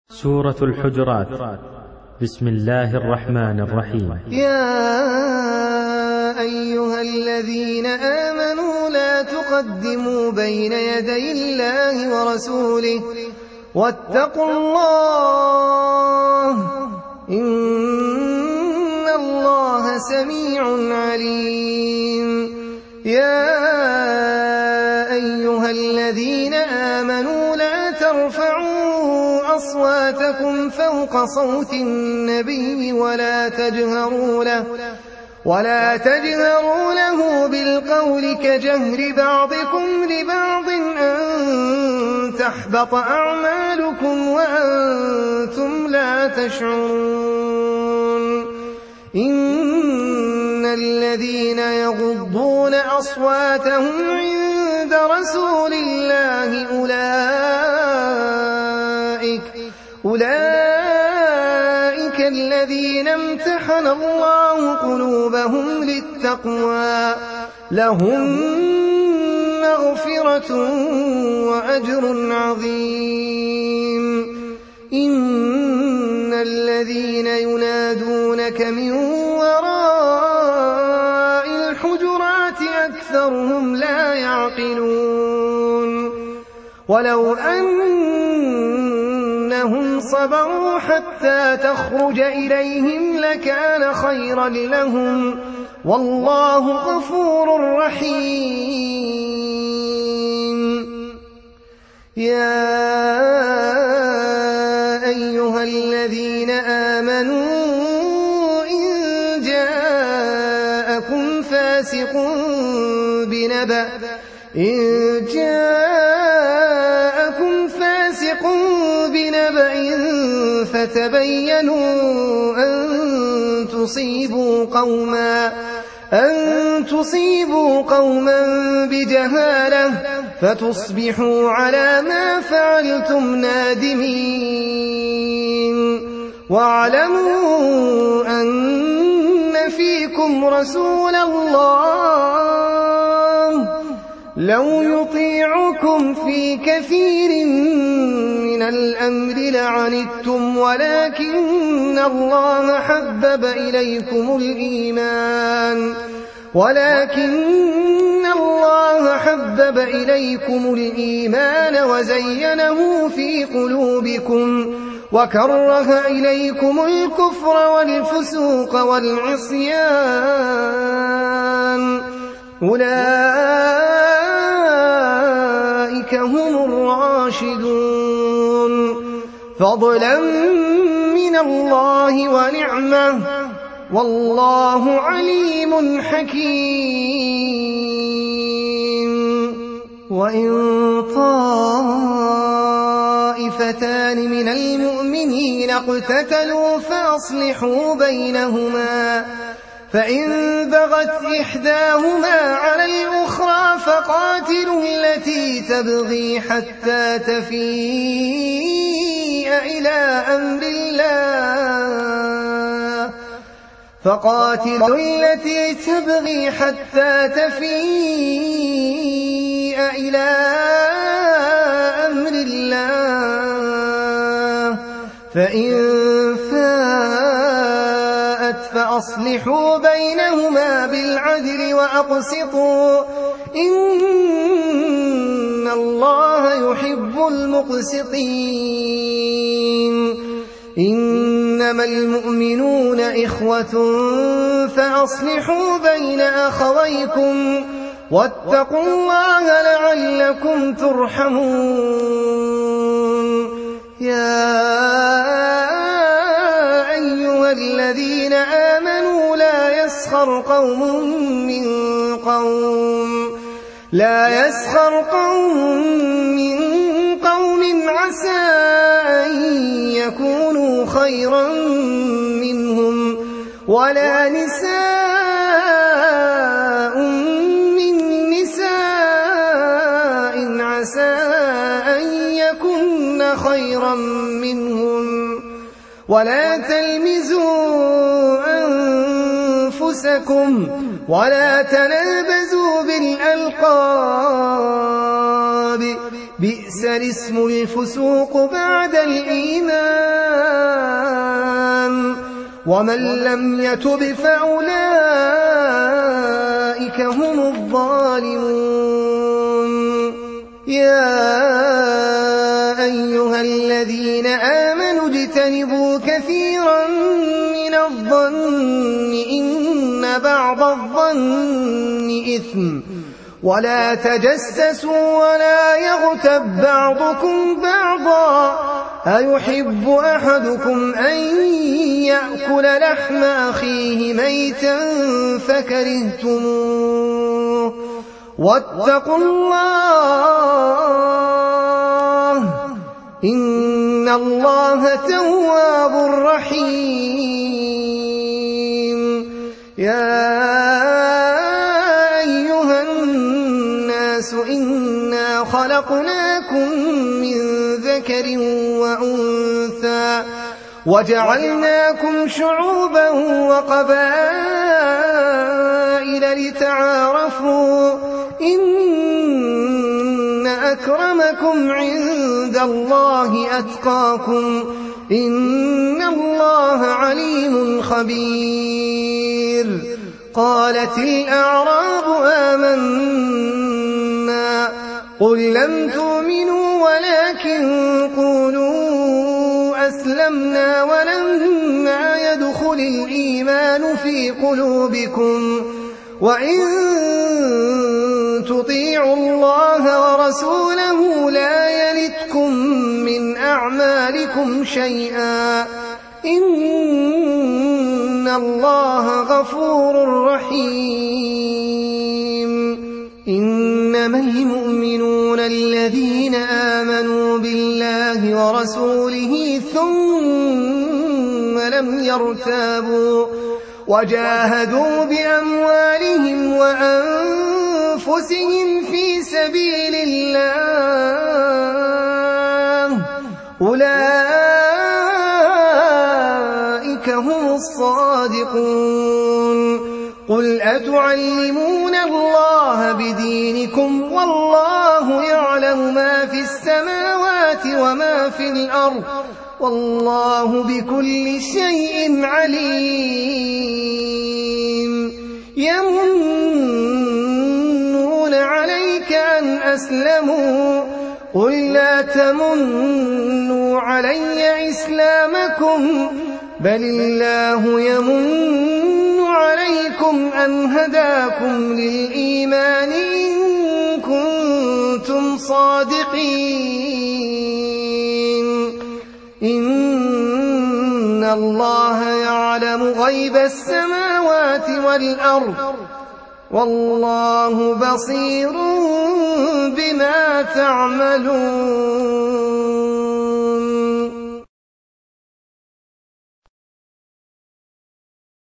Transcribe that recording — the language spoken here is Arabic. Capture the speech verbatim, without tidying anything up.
سورة الحجرات. بسم الله الرحمن الرحيم. يا أيها الذين آمنوا لا تقدموا بين يدي الله ورسوله واتقوا الله إن الله سميع عليم. يا أيها الذين آمنوا لا ترفعوا أصواتكم فوق صوت النبي ولا تجهروا له ولا تجهروا له بالقول كجهر بعضكم لبعض أن تحبط أعمالكم وأنتم لا تشعرون. إن الذين يغضون أصواتهم عند رسول الله أولئك أولئك الذين امتحن الله قلوبهم للتقوى لهم مغفرة وأجر عظيم. إن الذين ينادونك من وراء الحجرات أكثرهم لا يعقلون. ولو أنهم صبروا حتى تخرج إليهم لكان خيرا لهم والله غفور رحيم. يا أيها الذين آمنوا إن جاءكم فاسق بنبأ إن جاءكم فاسق بنبأ فتبينوا أن تصيبوا قوما أن تصيبوا قوما بجهالة فتصبحوا على ما فعلتم نادمين. واعلموا أن فيكم رسول الله لو يطيعكم في كثير من الأمر لعنتم ولكن الله حبب إليكم الإيمان ولكن الله حبب إليكم الإيمان وزينه في قلوبكم وكره إليكم الكفر والفسوق والعصيان أولئك هم الراشدون فضلا من الله ونعمة والله عليم حكيم. وإن طائفتان من المؤمنين اقتتلوا فأصلحوا بينهما فإن بغت إحداهما على الأخرى فقاتلوا التي تبغي حتى تفيء إلى أمر الله فقاتلوا التي تبغي حتى تفيء إلى أمر الله فإن فاءت فأصلحوا بينهما بالعدل وأقسطوا إن الله يحب المقسطين. إنما المؤمنون إخوة فأصلحوا بين أخويكم واتقوا الله لعلكم ترحمون. يا أيها الذين آمنوا لا يسخر قوم من قوم لا يسخر قوم من قوم عسى أن يكونوا خيرا منهم ولا نساء من نساء عسى أن يكن خيرا منهم ولا تلمزوا أنفسكم ولا تنابزوا بالألقاب بئس الاسم الفسوق بعد الإيمان ومن لم يتب فأولئك هم الظالمون. يا أيها الذين آمنوا اجتنبوا كثيرا من الظن إن بعض الظن إثم ولا تجسسوا ولا يغتب بعضكم بعضا أيحب أحدكم أن يأكل لحم أخيه ميتا فكرهتموه واتقوا الله إن الله تواب رحيم. يا أيها الناس إنا خلقناكم من ذكر وأنثى وجعلناكم شعوبا وقبائل لتعارفوا إن أكرمكم عند الله أتقاكم إن الله عليم خبير. قالت الأعراب آمنا قل لم تؤمنوا ولكن قولوا أسلمنا ولما يدخل الإيمان في قلوبكم وإن تطيعوا الله ورسوله لا يلتكم من أعمالكم شيئا إن الله غفور رحيم. إنما المؤمنون الذين آمنوا بالله ورسوله ثم لم يرتابوا وجاهدوا بأموالهم وأنفسهم في سبيل الله أولئك هم الصادقون. قل أتعلمون الله بدينكم والله يعلم ما في السماوات وما في الأرض والله بكل شيء عليم. يمنون عليك أن أسلموا قل لا تمنوا علي إسلامكم بل الله يمن عليكم أن هداكم للإيمان إن كنتم صادقين. إن الله يعلم غيب السماوات والأرض والله بصير بما تعملون.